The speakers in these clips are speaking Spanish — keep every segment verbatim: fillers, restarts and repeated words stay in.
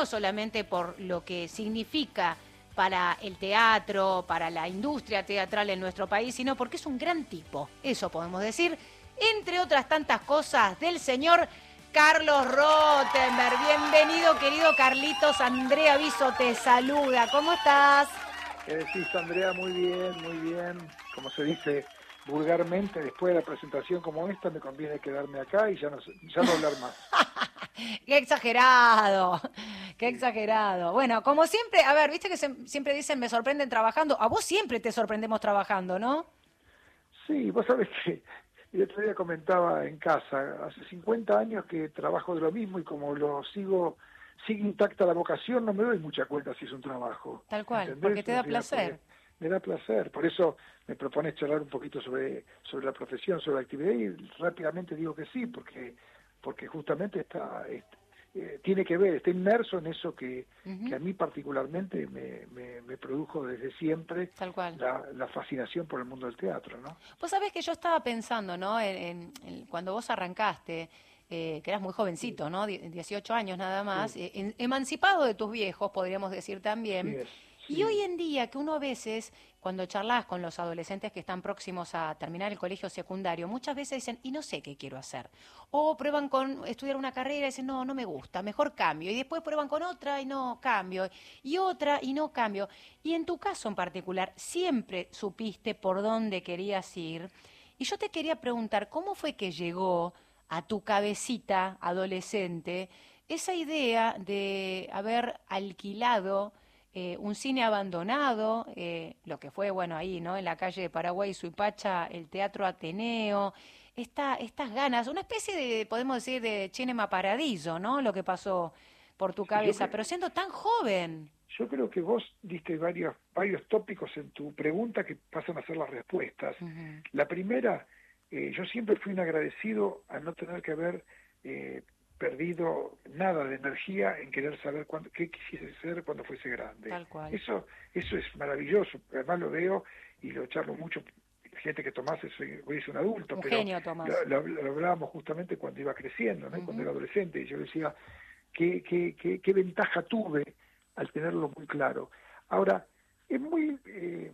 no solamente por lo que significa para el teatro, para la industria teatral en nuestro país, sino porque es un gran tipo, eso podemos decir, entre otras tantas cosas, del señor Carlos Rottenberg. Bienvenido, querido Carlitos. Andrea Viso te saluda. ¿Cómo estás? ¿Qué decís, Andrea? Muy bien, muy bien. Como se dice vulgarmente, después de la presentación como esta, me conviene quedarme acá y ya no, ya no hablar más. ¡Qué exagerado! ¡Qué Sí, exagerado! Bueno, como siempre, a ver, viste que se- siempre dicen me sorprenden trabajando. A vos siempre te sorprendemos trabajando, ¿no? sí, vos sabés que el otro día comentaba en casa, hace cincuenta años que trabajo de lo mismo y como lo sigo, sigue intacta la vocación, no me doy mucha cuenta si es un trabajo, Tal cual, ¿entendés? porque te O da sea, porque placer. me da placer, por eso me propones charlar un poquito sobre, sobre la profesión, sobre la actividad y rápidamente digo que sí, porque, porque justamente está, est- eh, tiene que ver, está inmerso en eso que, que Ujú, a mí particularmente me, me, me produjo desde siempre tal cual. la, la fascinación por el mundo del teatro, ¿no? Vos sabés que yo estaba pensando, ¿no? En, en- en cuando vos arrancaste, eh, que eras muy Sí, jovencito, ¿no? Die- dieciocho años nada más, sí, eh, en- emancipado de tus viejos, podríamos decir sí también. es, Y hoy sí, en día, que uno a veces, cuando charlas con los adolescentes que están próximos a terminar el colegio secundario, muchas veces dicen, y no sé qué quiero hacer. O prueban con estudiar una carrera y dicen, no, no me gusta, mejor cambio. Y después prueban con otra y no cambio. Y otra y no cambio. Y en tu caso en particular, siempre supiste por dónde querías ir. Y yo te quería preguntar, ¿cómo fue que llegó a tu cabecita adolescente esa idea de haber alquilado eh, un cine abandonado, eh, lo que fue, bueno, ahí, ¿no? En la calle de Paraguay, Suipacha, el Teatro Ateneo, esta, estas ganas, una especie de, podemos decir, de Cinema Paradiso, ¿no? Lo que pasó por tu sí, yo, cabeza, pero cre- siendo tan joven. yo creo que vos diste varios, varios tópicos en tu pregunta que pasan a ser las respuestas. Ujú. La primera, eh, yo siempre fui un agradecido a no tener que haber eh, perdido nada de energía en querer saber cuándo, qué quisiese ser cuando fuese grande. Tal cual. Eso, eso es maravilloso, además lo veo y lo charlo mucho, gente que Tomás es, hoy es un adulto, Un pero genio, lo, Tomás. lo- lo hablábamos justamente cuando iba creciendo, ¿no? Cuando Ujú. era adolescente, y yo decía, qué, qué, qué, qué ventaja tuve al tenerlo muy claro. Ahora, es muy eh,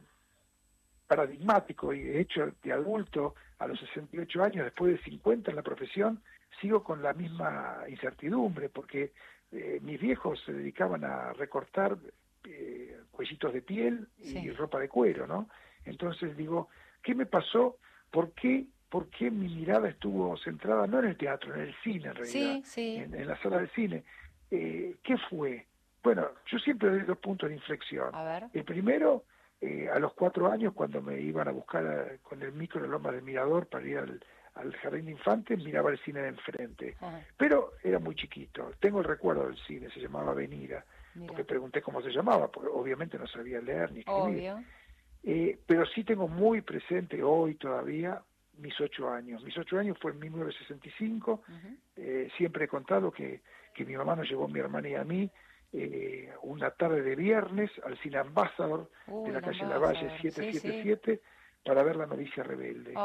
paradigmático y de hecho de adulto a los sesenta y ocho años, después de cincuenta en la profesión, sigo con la misma incertidumbre porque eh, mis viejos se dedicaban a recortar eh, cuellitos de piel y Sí, ropa de cuero, ¿no? Entonces digo, ¿qué me pasó? ¿Por qué, por qué mi mirada estuvo centrada no en el teatro, en el cine en realidad, sí, sí. en, en la sala de cine? Eh, ¿Qué fue? Bueno, yo siempre doy dos puntos de inflexión. A ver. El primero, eh, a los cuatro años, cuando me iban a buscar a- con el micro en la Loma del Mirador para ir al, al Jardín de Infantes, miraba el cine de enfrente. Ajá, Pero era muy chiquito. Tengo el recuerdo del cine, se llamaba Avenida, porque mira. pregunté cómo se llamaba, porque obviamente no sabía leer ni escribir. Obvio. Eh, pero sí tengo muy presente hoy todavía mis ocho años. Mis ocho años fue en mil novecientos sesenta y cinco. Ujú. Eh, siempre he contado que, que mi mamá nos llevó, mi hermana y a mí, eh, una tarde de viernes al Cine Ambassador de Uy, la la calle Lavalle Ambassador. Sí, sí. setecientos setenta y siete para ver La novicia rebelde.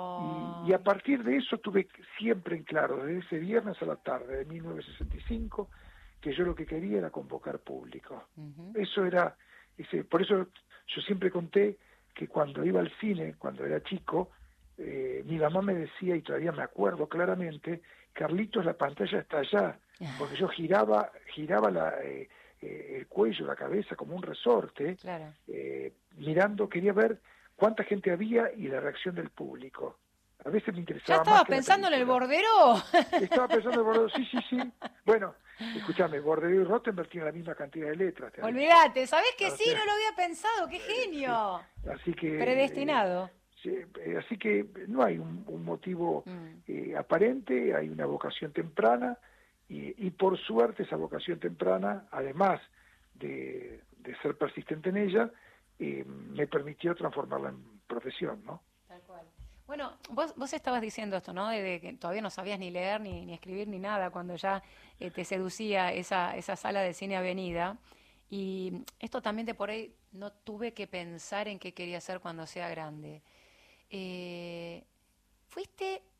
Y, y a Ay, partir de eso tuve siempre en claro, desde ese viernes a la tarde de mil novecientos sesenta y cinco, que yo lo que quería era convocar público. ujú. Eso era, ese, por eso yo siempre conté que cuando iba al cine, cuando era chico, eh, mi mamá me decía, y todavía me acuerdo claramente, Carlitos, la pantalla está allá, porque yo giraba, giraba la, eh, eh, el cuello, la cabeza como un resorte, Claro. eh, mirando, quería ver cuánta gente había y la reacción del público. A veces me ¿Ya interesaba más estabas que la pensando en el película. bordero? Estaba pensando en Bordeaux, sí, sí, sí. Bueno, escúchame, Bordeaux y Rottenberg tienen la misma cantidad de letras, te aviso. Olvídate, ¿sabés que O sí? No sea, lo había pensado. ¡Qué eh, sí. genio! Así que, eh, Predestinado. sí, eh, así que no hay un, un motivo Mm, eh, aparente, hay una vocación temprana y, y por suerte esa vocación temprana, además de, de ser persistente en ella, eh, me permitió transformarla en profesión, ¿no? tal cual. Bueno, vos, vos estabas diciendo esto, ¿no? De, de que todavía no sabías ni leer, ni, ni escribir, ni nada, cuando ya eh, te seducía esa, esa sala de cine Avenida. Y esto también de por ahí no tuve que pensar en qué quería hacer cuando sea grande. Eh, fuiste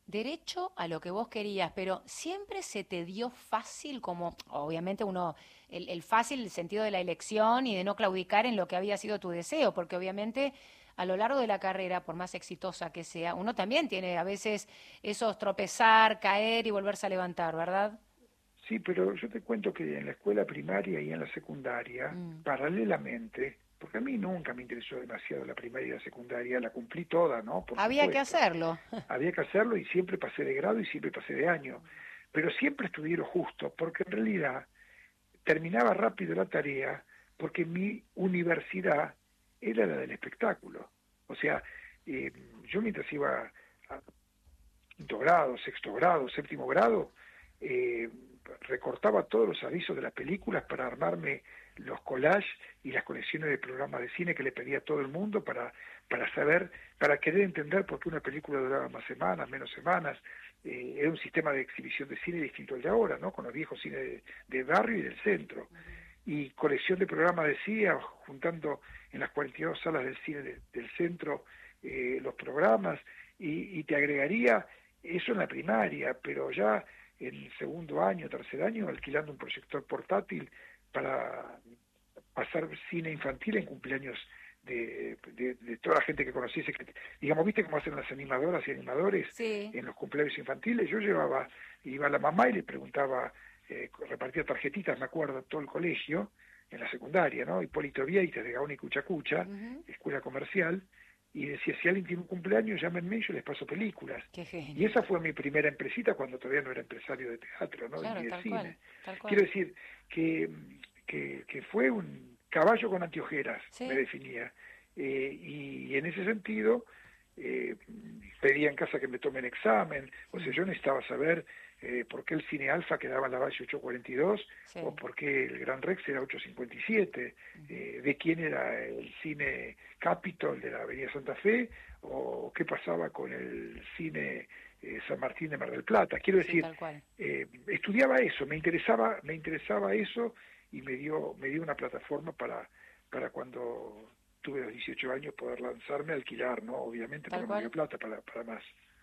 derecho a lo que vos querías, pero siempre se te dio fácil, como obviamente uno, el, el fácil, el sentido de la elección y de no claudicar en lo que había sido tu deseo, porque obviamente a lo largo de la carrera, por más exitosa que sea, uno también tiene a veces esos tropezar, caer y volverse a levantar, ¿verdad? Sí, pero yo te cuento que en la escuela primaria y en la secundaria, Mm. paralelamente, porque a mí nunca me interesó demasiado la primaria y la secundaria, la cumplí toda, ¿no? Por Había que supuesto. hacerlo. Había que hacerlo y siempre pasé de grado y siempre pasé de año, pero siempre estuvieron justo, porque en realidad terminaba rápido la tarea, porque mi universidad era la del espectáculo. O sea, eh, yo mientras iba a quinto grado, sexto grado, séptimo grado, eh, recortaba todos los avisos de las películas para armarme los collages y las colecciones de programas de cine que le pedía a todo el mundo para, para saber, para querer entender por qué una película duraba más semanas, menos semanas. Eh, era un sistema de exhibición de cine distinto al de ahora, ¿no? Con los viejos cines de, de barrio y del centro. Y colección de programas de cine, juntando en las cuarenta y dos salas del cine de, del centro eh, los programas, y, y te agregaría eso en la primaria, pero ya en el segundo año, tercer año, alquilando un proyector portátil para pasar cine infantil en cumpleaños de, de, de toda la gente que conociese, que, digamos, ¿viste cómo hacen las animadoras y animadores Sí. en los cumpleaños infantiles? Yo llevaba, iba a la mamá y le preguntaba, eh, repartía tarjetitas, me acuerdo, todo el colegio, en la secundaria, ¿no? Hipólito Vieites de Gaona y Cuchacucha, Ujú. escuela comercial, y decía, si alguien tiene un cumpleaños, llámenme y yo les paso películas. Qué Y genio. esa fue mi primera empresita cuando todavía no era empresario de teatro, ¿no? Ni Claro, de tal cual, cine. tal Quiero cual. decir que, que, que fue un caballo con anteojeras, me Sí. definía. Eh, y en ese sentido, eh, pedía en casa que me tomen examen, o sea, Mm. yo necesitaba saber eh, por qué el cine Alfa quedaba en la Valle ocho cuarenta y dos, Sí. o por qué el Gran Rex era ocho cincuenta y siete, Ujú. eh, de quién era el cine Capitol de la Avenida Santa Fe, o qué pasaba con el cine eh, San Martín de Mar del Plata. Quiero Sí, decir, tal cual. eh, estudiaba eso, me interesaba, me interesaba eso, y me dio, me dio una plataforma para, para cuando tuve los dieciocho años poder lanzarme a alquilar, ¿no? Obviamente, Tal porque no había cual. plata para, para más.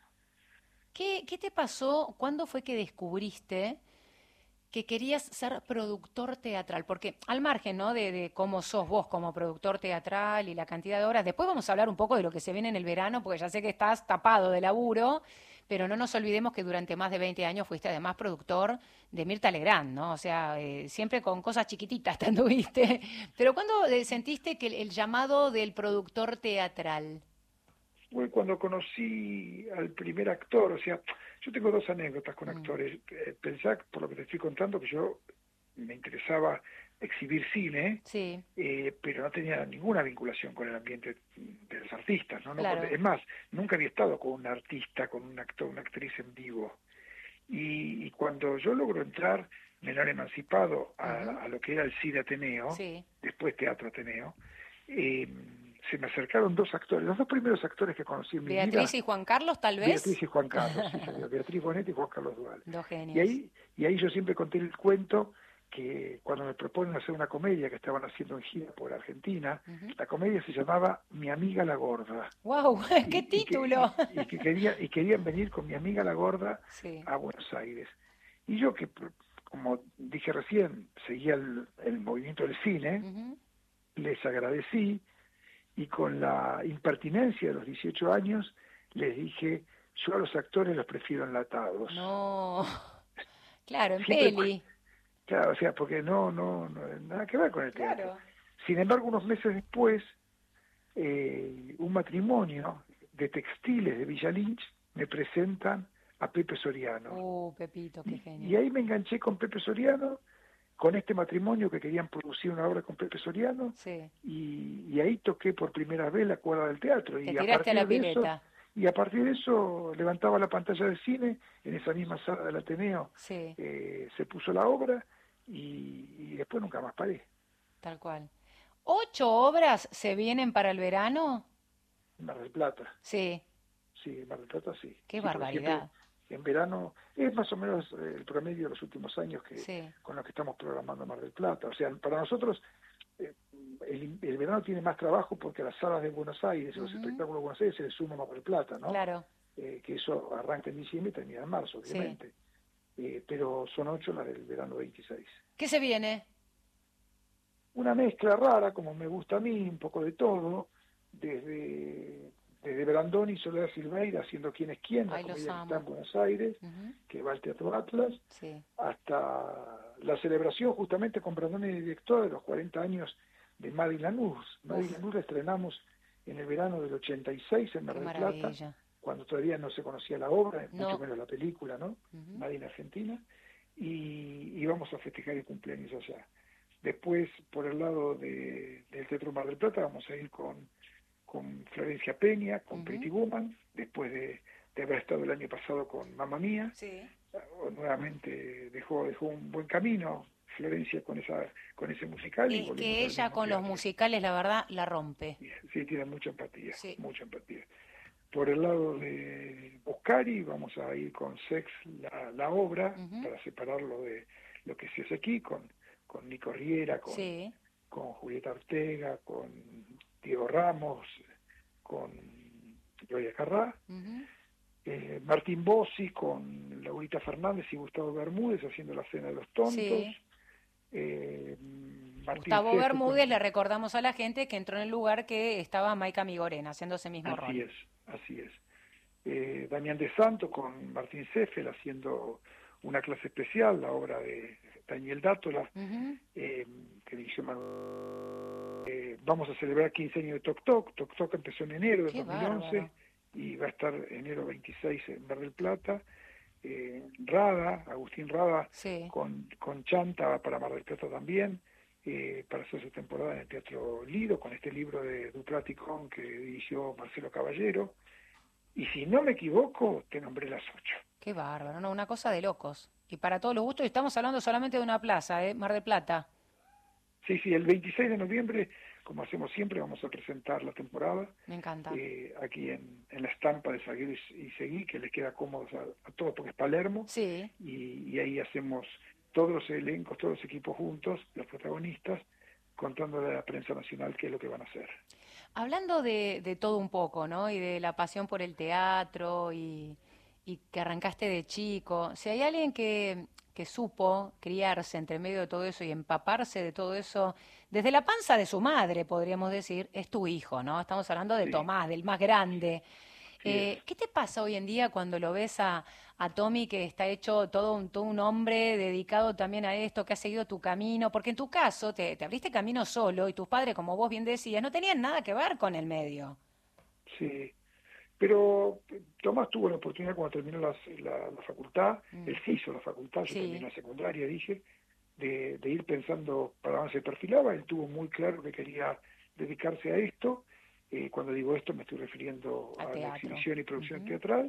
¿Qué, qué te pasó? ¿Cuándo fue que descubriste que querías ser productor teatral? Porque al margen, ¿no? De, de cómo sos vos como productor teatral y la cantidad de horas, después vamos a hablar un poco de lo que se viene en el verano, porque ya sé que estás tapado de laburo, pero no nos olvidemos que durante más de veinte años fuiste además productor de Mirta Legrand, ¿no? O sea, eh, siempre con cosas chiquititas te anduviste. Pero ¿cuándo eh, sentiste que el, el llamado del productor teatral? Fue cuando conocí al primer actor, o sea, yo tengo dos anécdotas con Mm. actores. Eh, Pensá, por lo que te estoy contando, que yo me interesaba exhibir cine, Sí, eh, pero no tenía ninguna vinculación con el ambiente de los artistas, ¿no? No, con- claro. es más, nunca había estado con un artista, con un actor, una actriz en vivo. Y, y cuando yo logro entrar menor emancipado Ujú. a, a lo que era el cine Ateneo, Sí. después Teatro Ateneo, eh, se me acercaron dos actores, los dos primeros actores que conocí en mi Beatriz vida, y Juan Carlos, tal Beatriz vez. y Juan Carlos, sí señor, Beatriz Bonetti y Juan Carlos Duval. Dos Y genios. ahí, y ahí yo siempre conté el cuento que cuando me proponen hacer una comedia que estaban haciendo en gira por Argentina, la comedia se llamaba Mi amiga la gorda, ¡Wow! ¡Qué y, y que, título! y, y que quería, y querían venir con mi amiga la gorda Sí. a Buenos Aires. Y yo que, como dije recién, seguía el, el movimiento del cine, Ujú. les agradecí, y con la impertinencia de los dieciocho años les dije, yo a los actores los prefiero enlatados. No. Claro, en Siempre, cu- peli. claro, o sea, porque no, no, no, nada que ver con el teatro. Claro. Sin embargo, unos meses después, eh, un matrimonio de textiles de Villa Lynch me presentan a Pepe Soriano. Uh, Pepito, qué Y, genio. y ahí me enganché con Pepe Soriano, con este matrimonio que querían producir una obra con Pepe Soriano, Sí. y, y ahí toqué por primera vez la cuerda del teatro, Te y a tiraste a la partir de eso, pileta. y a partir de eso levantaba la pantalla del cine, en esa misma sala del Ateneo Sí, eh, se puso la obra, y, y después nunca más paré. tal cual. ¿Ocho obras se vienen para el verano? En Mar del Plata, Sí. sí, en Mar del Plata sí, Qué sí, porque siempre barbaridad. en verano es más o menos eh, el promedio de los últimos años que Sí. con lo que estamos programando Mar del Plata. O sea, para nosotros eh, el, el verano tiene más trabajo porque a las salas de Buenos Aires, los Ujú. espectáculos de Buenos Aires se le suma Mar del Plata, ¿no? Claro. eh, que eso arranca en diciembre y termina en marzo, obviamente. Sí. Eh, pero son ocho las del verano veintiséis. ¿Qué se viene? Una mezcla rara, como me gusta a mí, un poco de todo, desde, desde Brandoni y Soledad Silveira haciendo Quién es quién, la Ay, comedia que amo. está en Buenos Aires, uh-huh. que va al Teatro Atlas, sí. hasta la celebración justamente con Brandoni director de los cuarenta años de Maddy Lanús. Maddy Lanús la estrenamos en el verano del ochenta y seis en Mar del Plata, cuando todavía no se conocía la obra, no. mucho menos la película, ¿no? Uh-huh. Maddy en Argentina, y, y vamos a festejar el cumpleaños allá. Después, por el lado de, del Teatro Mar del Plata, vamos a ir con, con Florencia Peña, con uh-huh. Pretty Woman, después de, de haber estado el año pasado con Mamma Mía. Sí. Nuevamente dejó, dejó un buen camino Florencia con esa con ese musical. Es y que ella con teatro. Los musicales, la verdad, la rompe. Sí, tiene mucha empatía, sí. mucha empatía. Por el lado de Boscari, vamos a ir con Sex, la, la obra, uh-huh. para separarlo de lo que se hace aquí, con con Nico Riera, con, sí. con Julieta Ortega, con Diego Ramos, con Gloria Carrá, uh-huh. eh, Martín Bossi con Laurita Fernández y Gustavo Bermúdez haciendo La Cena de los Tontos. Sí. Eh, Gustavo César, Bermúdez, con... le recordamos a la gente que entró en el lugar que estaba Maica Migorena, haciendo ese mismo así rol. Así es, así es. Eh, Damián de Santo con Martín Seffel haciendo una clase especial, la obra de Daniel Dátola, uh-huh. eh, que dirigió Manuel. Eh, vamos a celebrar quince años de Toc Toc. Toc Toc empezó en enero del Qué dos mil once bárbaro. Y va a estar enero veintiséis en Mar del Plata. Eh, Rada, Agustín Rada, sí. con, con Chanta para Mar del Plata también, eh, para hacer su temporada en el Teatro Lido, con este libro de Duplaticón que dirigió Marcelo Caballero. Y si no me equivoco, te nombré las ocho. Qué bárbaro, no, una cosa de locos. Y para todos los gustos, y estamos hablando solamente de una plaza, ¿eh? Mar del Plata. Sí, sí, el veintiséis de noviembre, como hacemos siempre, vamos a presentar la temporada. Me encanta. Eh, aquí en, en la estampa de Salguero y Seguí, que les queda cómodos a, a todos porque es Palermo. Sí. Y, y ahí hacemos todos los elencos, todos los equipos juntos, los protagonistas, contándole a la prensa nacional qué es lo que van a hacer. Hablando de, de todo un poco, ¿no? Y de la pasión por el teatro y... y que arrancaste de chico, si hay alguien que, que supo criarse entre medio de todo eso y empaparse de todo eso, desde la panza de su madre, podríamos decir, es tu hijo, ¿no? Estamos hablando de sí. Tomás, del más grande. Sí. Eh, ¿Qué te pasa hoy en día cuando lo ves a, a Tommy, que está hecho todo un, todo un hombre dedicado también a esto, que ha seguido tu camino? Porque en tu caso te, te abriste camino solo y tus padres, como vos bien decías, no tenían nada que ver con el medio. Sí. Pero Tomás tuvo la oportunidad cuando terminó la, la, la facultad, mm. él se hizo la facultad, yo sí. terminé la secundaria, dije, de, de ir pensando para dónde se perfilaba. Él tuvo muy claro que quería dedicarse a esto. Eh, cuando digo esto me estoy refiriendo a, a la exhibición y producción uh-huh. teatral.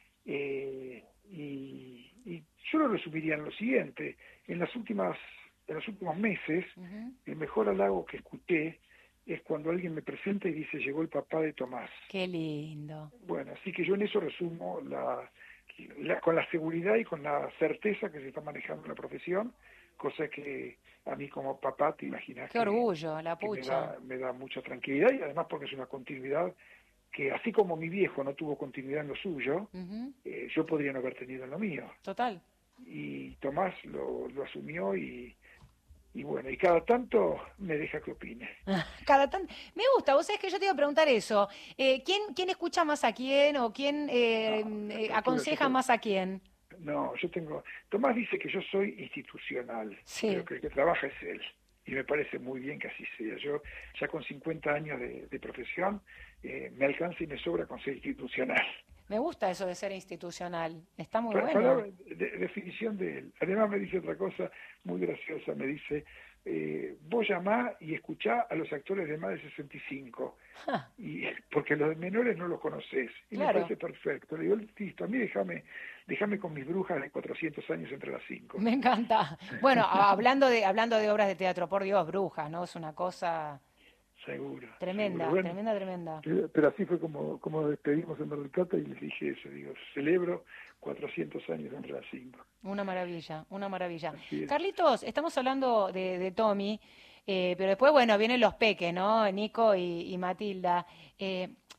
Eh, y, y yo lo resumiría en lo siguiente. En, las últimas, en los últimos meses, uh-huh. el mejor halago que escuché es cuando alguien me presenta y dice, llegó el papá de Tomás. Qué lindo. Bueno, así que yo en eso resumo la, la, con la seguridad y con la certeza que se está manejando la profesión, cosa que a mí como papá te imaginas Qué que, orgullo, la que pucha. me, da, me da mucha tranquilidad, y además porque es una continuidad que, así como mi viejo no tuvo continuidad en lo suyo, uh-huh. eh, yo podría no haber tenido en lo mío. Total. Y Tomás lo, lo asumió y... Y bueno, y cada tanto me deja que opine. Cada tanto. Me gusta, vos sabés que yo te iba a preguntar eso. Eh, ¿quién, ¿Quién escucha más a quién o quién eh, no, eh, aconseja más a quién? No, yo tengo... Tomás dice que yo soy institucional, sí. pero que el que trabaja es él. Y me parece muy bien que así sea. Yo ya con cincuenta años de, de profesión eh, me alcanza y me sobra con ser institucional. Me gusta eso de ser institucional, está muy Para, bueno. Palabra, de, definición de él. Además me dice otra cosa muy graciosa, me dice, eh, vos llamá y escuchá a los actores de más de sesenta y cinco, y, porque los menores no los conocés, y claro. me parece perfecto. Le digo, listo, a mí déjame, déjame con mis brujas de cuatrocientos años entre las cinco. Me encanta. Bueno, hablando de, hablando de obras de teatro, por Dios, brujas, ¿no? Es una cosa... Seguro. Tremenda, seguro. Bueno, tremenda, tremenda. Pero así fue como, como despedimos en Mar del Plata y les dije eso, digo, celebro cuatrocientos años entre las cinco. Una maravilla, una maravilla. Carlitos, estamos hablando de, de Tommy, eh, pero después, bueno, vienen los peques, ¿no? Nico y, y Matilda. Eh,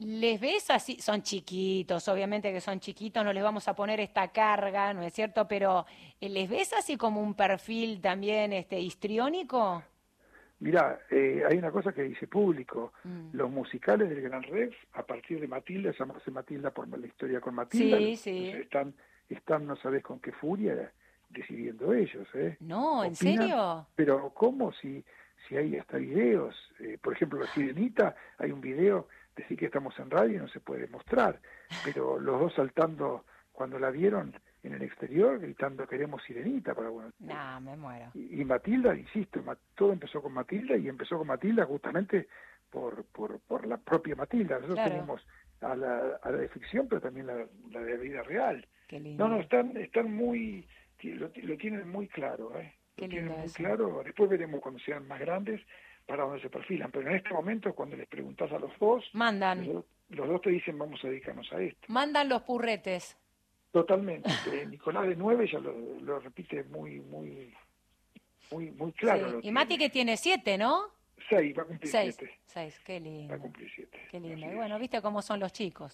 ¿Les ves así? Son chiquitos, obviamente que son chiquitos, no les vamos a poner esta carga, ¿no es cierto? Pero eh, ¿les ves así como un perfil también este histriónico? Mirá, eh, hay una cosa que dice público, Mm. los musicales del Gran Rex, a partir de Matilda, llamarse Matilda por la historia con Matilda, Sí, entonces sí. están, están no sabés con qué furia decidiendo ellos, ¿eh? No, ¿en Opinan, serio? pero ¿cómo si, si hay hasta videos? Eh, por ejemplo, La Sirenita, hay un video, decir que estamos en radio no se puede mostrar, pero los dos saltando cuando la vieron en el exterior, gritando queremos Sirenita para Buenos Aires. No, me muero. Y, y Matilda, insisto, ma- todo empezó con Matilda y empezó con Matilda justamente por, por, por la propia Matilda. Nosotros Claro, tenemos a la, a la de ficción, pero también la, la de vida real. qué No, no, lindo, están, están muy, ti- lo, lo tienen muy claro, ¿eh? qué Lo lindo tienen muy eso. claro. Después veremos cuando sean más grandes para dónde se perfilan. Pero en este momento, cuando les preguntás a los dos, los, Mandan, dos- los dos te dicen vamos a dedicarnos a esto. mandan los purretes. Totalmente. Eh, Nicolás de nueve ya lo, lo repite muy, muy, muy, muy claro Sí. lo Y Mati tiene. que tiene siete, ¿no? Seis, va a cumplir Seis, siete. seis, qué Va a lindo, cumplir siete. qué lindo. Así Y es. bueno, viste cómo son los chicos.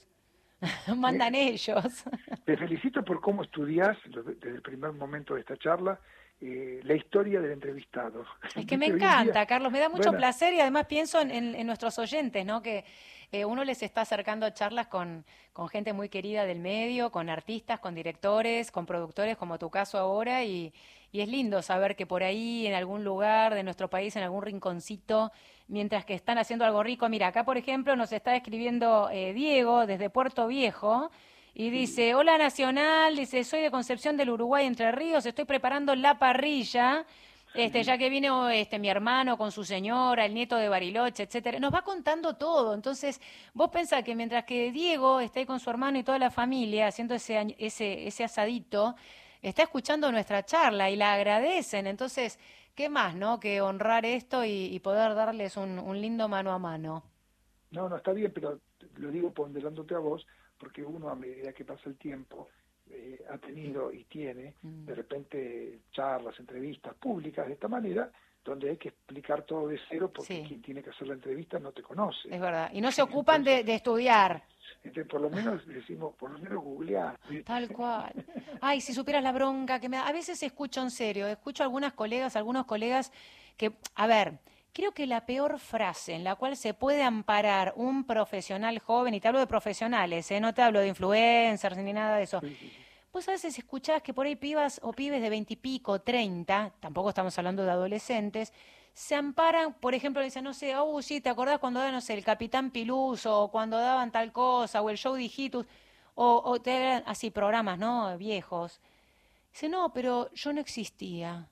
Eh, Mandan ellos. Te felicito por cómo estudiás, lo- desde el primer momento de esta charla, eh, la historia del entrevistado. Es que me Viste, hoy en día, encanta, Carlos, me da mucho bueno, placer y además pienso en, en- en nuestros oyentes, ¿no? Que eh, uno les está acercando charlas con, con gente muy querida del medio, con artistas, con directores, con productores, como tu caso ahora, y, y es lindo saber que por ahí, en algún lugar de nuestro país, en algún rinconcito, mientras que están haciendo algo rico, mira, acá por ejemplo nos está escribiendo eh, Diego desde Puerto Viejo. Y sí, dice, hola Nacional, dice, soy de Concepción del Uruguay, Entre Ríos, estoy preparando la parrilla, este, sí. ya que vino este, mi hermano con su señora, el nieto de Bariloche, etcétera. Nos va contando todo. Entonces, vos pensás que mientras que Diego está ahí con su hermano y toda la familia haciendo ese, añ- ese, ese asadito, está escuchando nuestra charla y la agradecen. Entonces, ¿qué más, no? Que honrar esto y, y poder darles un, un lindo mano a mano. No, no está bien, pero lo digo ponderándote a vos, porque uno a medida que pasa el tiempo eh, ha tenido y tiene Mm. de repente charlas, entrevistas públicas de esta manera, donde hay que explicar todo de cero porque Sí, quien tiene que hacer la entrevista no te conoce. es verdad. Y no se ocupan Entonces, de, de estudiar. entonces por lo menos decimos, por lo menos googlear, ¿viste? Tal cual. Ay, si supieras la bronca que me da. A veces escucho en serio, escucho a algunas colegas, algunos colegas que, a ver, creo que la peor frase en la cual se puede amparar un profesional joven, y te hablo de profesionales, ¿eh? No te hablo de influencers ni nada de eso. Sí, sí, sí. Vos a veces escuchás que por ahí pibas o pibes de veintipico, treinta, tampoco estamos hablando de adolescentes, se amparan, por ejemplo, le dicen, no sé, oh, sí, ¿te acordás cuando daban, no sé, el Capitán Piluso, o cuando daban tal cosa, o el show de Hijitus, o, o te eran así programas, ¿no? Viejos. Dice, no, pero yo no existía.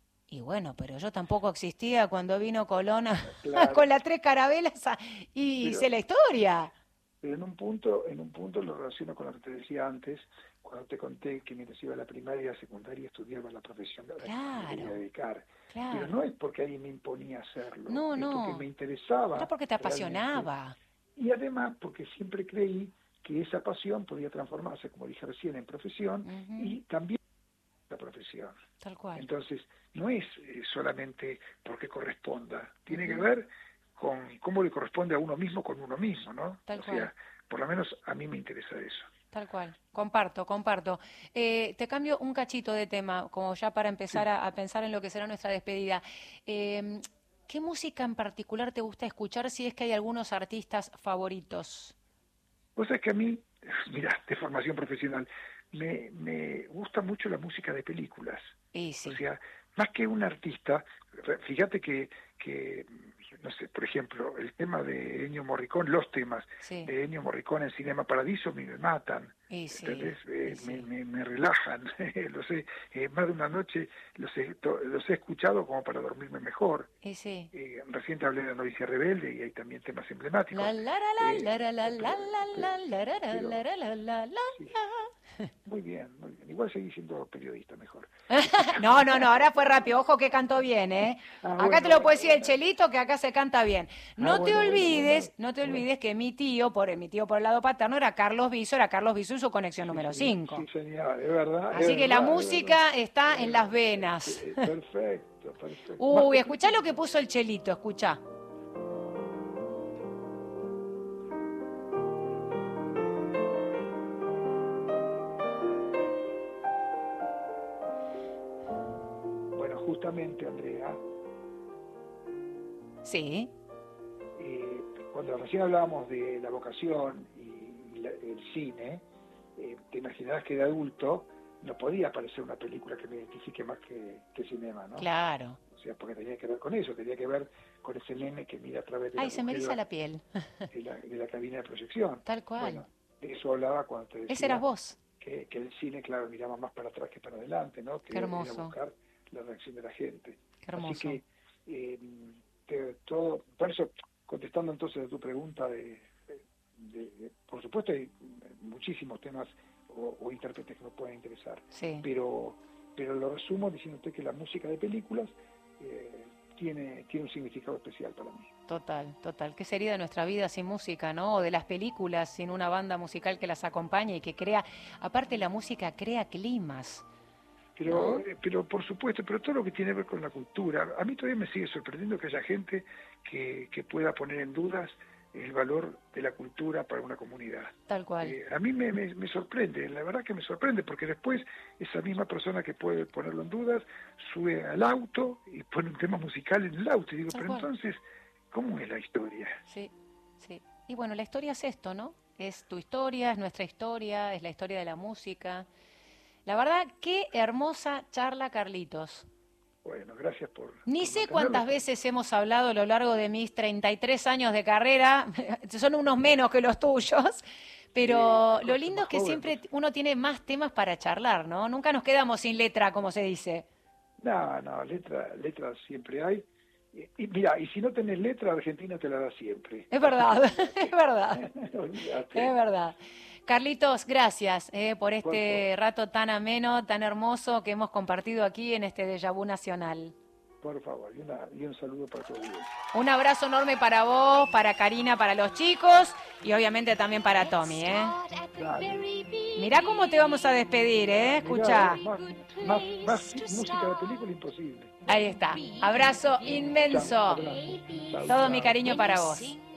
Y bueno, pero yo tampoco existía cuando vino Colón a- Claro, con las tres carabelas a- y pero, hice la historia. pero en un punto, en un punto lo relaciono con lo que te decía antes, cuando te conté que mientras iba a la primaria y a la secundaria estudiaba la profesión a la que me quería Claro, dedicar. Pero claro. no es porque alguien me imponía hacerlo, No, es porque me no. Era interesaba porque te realmente. apasionaba. Y además porque siempre creí que esa pasión podía transformarse, como dije recién, en profesión Ujú, y también en la profesión. tal cual. Entonces, no es eh, solamente porque corresponda, tiene que Ujú, ver con cómo le corresponde a uno mismo con uno mismo, ¿no? tal O cual. sea, por lo menos a mí me interesa eso. Tal cual, comparto, comparto. Eh, te cambio un cachito de tema, como ya para empezar Sí. a, a pensar en lo que será nuestra despedida. Eh, ¿qué música en particular te gusta escuchar si es que hay algunos artistas favoritos? Vos sabés que a mí, mira, de formación profesional, me, me gusta mucho la música de películas. Y O sí, sea, más que un artista, fíjate que, que, no sé, por ejemplo, el tema de Ennio Morricone, los temas sí, de Ennio Morricone en Cinema Paradiso a mí me matan, y sí, ¿entendés? y Eh, me, sí, me, me relajan, los he, eh, más de una noche los he, to- los he escuchado como para dormirme mejor. y sí. Eh, recién te hablé de La Novicia Rebelde y hay también temas La emblemáticos. la la la Eh, la la la pero, la pero, la la la la pero la la la la. sí, muy bien, muy bien. Igual seguí siendo periodista mejor. No, no, no, ahora fue rápido. Ojo que cantó bien, ¿eh? Ah, Acá te bueno, lo puede bueno, decir el bueno. Chelito que acá se canta bien. Ah, No te bueno, bueno, bueno, olvides, no te bueno. olvides que mi tío, por mi tío por el lado paterno, era Carlos Viso, era Carlos Viso y su conexión Sí, número señor, cinco. sí, señor, es verdad, es Así que la verdad, es verdad. música está en las Eh, venas. eh, perfecto, perfecto. Más Uy, que escuchá lo que perfecto. puso el Chelito, escuchá. Sí. Eh, cuando recién hablábamos de la vocación y, y la, el cine, eh, te imaginarás que de adulto no podía aparecer una película que me identifique más que, que cinema, ¿no? Claro. O sea, porque tenía que ver con eso, tenía que ver con ese nene que mira a través de Ay, la se me eriza agujero la piel. de la, de la cabina de proyección. Tal cual. Bueno, de eso hablaba cuando te Ese decía eras vos. que, que el cine, claro, miraba más para atrás que para adelante, ¿no? Que Qué era hermoso. buscar la reacción de la gente. Qué hermoso. Así que, eh, te- todo, por eso, contestando entonces a tu pregunta, de, de- de- por supuesto hay muchísimos temas o, o intérpretes que nos pueden interesar, Sí. pero, pero lo resumo diciéndote que la música de películas eh, tiene, tiene un significado especial para mí. Total, total. ¿Qué sería de nuestra vida sin música, no? O de las películas sin una banda musical que las acompañe y que crea... Aparte, la música crea climas, Pero, ¿no? eh, pero por supuesto, pero todo lo que tiene que ver con la cultura, a mí todavía me sigue sorprendiendo que haya gente que, que pueda poner en dudas el valor de la cultura para una comunidad. Tal cual. Eh, a mí me, me, me sorprende, la verdad que me sorprende, porque después esa misma persona que puede ponerlo en dudas sube al auto y pone un tema musical en el auto. Y digo, Tal pero cual. entonces, ¿cómo es la historia? Sí, sí. Y bueno, la historia es esto, ¿no? Es tu historia, es nuestra historia, es la historia de la música. La verdad, qué hermosa charla, Carlitos. Bueno, gracias por... Ni por sé mantenerlo. cuántas veces hemos hablado a lo largo de mis treinta y tres años de carrera, son unos menos que los tuyos, pero Sí, lo sos lindo más es que joven, siempre pues. uno tiene más temas para charlar, ¿no? Nunca nos quedamos sin letra, como se dice. No, no, letra, letras siempre hay. Y, y mira, y si no tenés letra, Argentina te la da siempre. Es verdad, es verdad, Olvídate. es verdad. Carlitos, gracias eh, por Por este favor, rato tan ameno, tan hermoso que hemos compartido aquí en este Déjà Vu Nacional. por favor, y, una, y un saludo para todos. Un abrazo enorme para vos, para Karina, para los chicos y obviamente también para Tommy, ¿eh? Dale. Mirá cómo te vamos a despedir, ¿eh? Escuchá. Mirá, más, más, más música de película imposible. Ahí está. Abrazo inmenso. Chao, abrazo. Chao, Todo mi chao. cariño para vos.